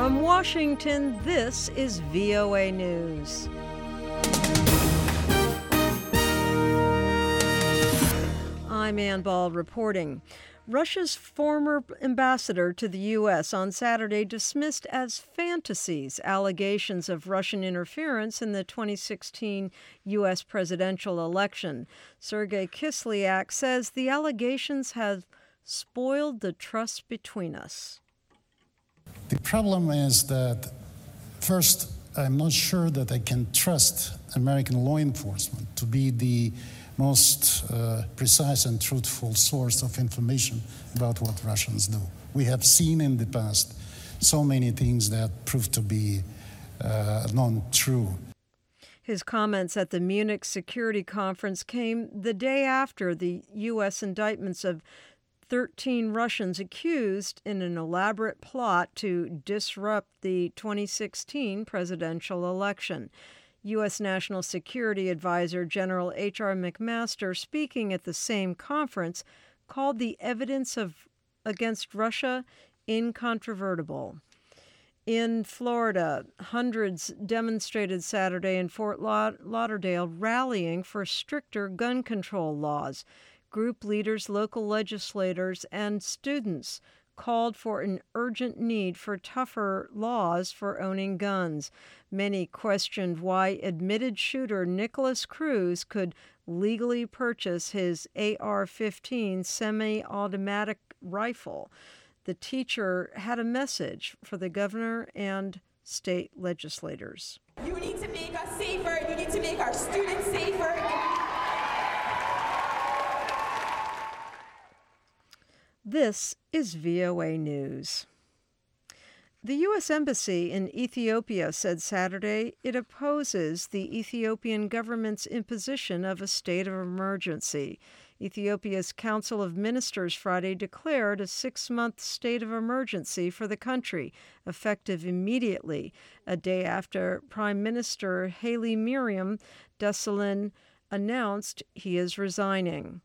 From Washington, this is VOA News. I'm Ann Ball reporting. Russia's former ambassador to the U.S. on Saturday dismissed as fantasies allegations of Russian interference in the 2016 U.S. presidential election. Sergei Kislyak says the allegations have spoiled the trust between us. The problem is that, first, I'm not sure that I can trust American law enforcement to be the most precise and truthful source of information about what Russians do. We have seen in the past so many things that prove to be non-true. His comments at the Munich Security Conference came the day after the U.S. indictments of 13 Russians accused in an elaborate plot to disrupt the 2016 presidential election. U.S. National Security Advisor General H.R. McMaster, speaking at the same conference, called the evidence against Russia incontrovertible. In Florida, hundreds demonstrated Saturday in Fort Lauderdale, rallying for stricter gun control laws. Group leaders, local legislators, and students called for an urgent need for tougher laws for owning guns. Many questioned why admitted shooter Nicholas Cruz could legally purchase his AR-15 semi-automatic rifle. The teacher had a message for the governor and state legislators. You need to make us safer. You need to make our students safer. This is VOA News. The U.S. Embassy in Ethiopia said Saturday it opposes the Ethiopian government's imposition of a state of emergency. Ethiopia's Council of Ministers Friday declared a 6-month state of emergency for the country, effective immediately, a day after Prime Minister Haile Mariam Desalegn announced he is resigning.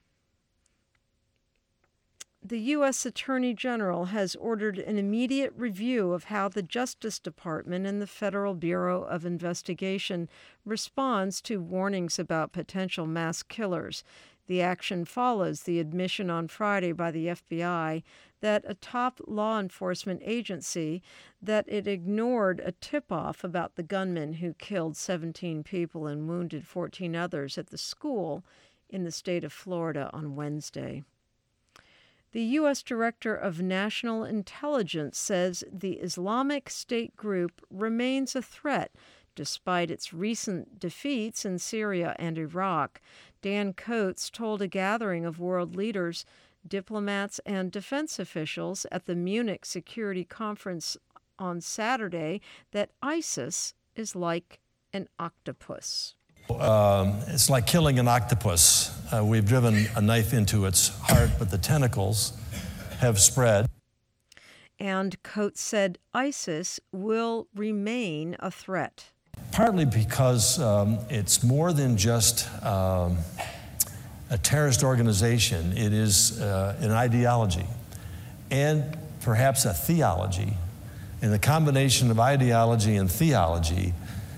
The U.S. Attorney General has ordered an immediate review of how the Justice Department and the Federal Bureau of Investigation responds to warnings about potential mass killers. The action follows the admission on Friday by the FBI that a top law enforcement agency that it ignored a tip-off about the gunman who killed 17 people and wounded 14 others at the school in the state of Florida on Wednesday. The U.S. Director of National Intelligence says the Islamic State group remains a threat despite its recent defeats in Syria and Iraq. Dan Coats told a gathering of world leaders, diplomats, and defense officials at the Munich Security Conference on Saturday that ISIS is like an octopus. It's like killing an octopus. We've driven a knife into its heart, but the tentacles have spread. And Coates said ISIS will remain a threat. Partly because it's more than just a terrorist organization. It is an ideology and perhaps a theology. And the combination of ideology and theology,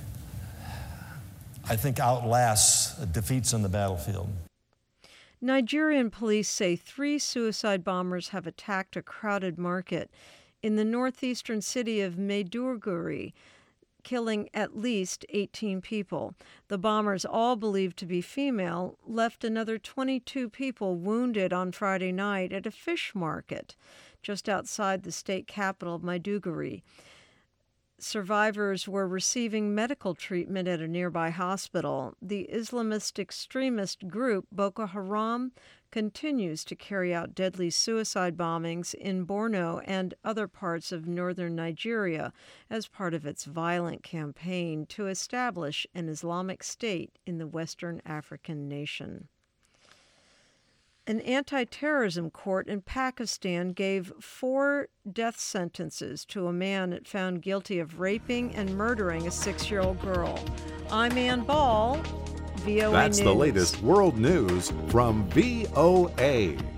I think, outlasts defeats on the battlefield. Nigerian police say 3 suicide bombers have attacked a crowded market in the northeastern city of Maiduguri, killing at least 18 people. The bombers, all believed to be female, left another 22 people wounded on Friday night at a fish market just outside the state capital of Maiduguri. Survivors were receiving medical treatment at a nearby hospital. The Islamist extremist group Boko Haram continues to carry out deadly suicide bombings in Borno and other parts of northern Nigeria as part of its violent campaign to establish an Islamic State in the Western African nation. An anti-terrorism court in Pakistan gave 4 death sentences to a man it found guilty of raping and murdering a 6-year-old girl. I'm Ann Ball, VOA News. That's the latest world news from VOA.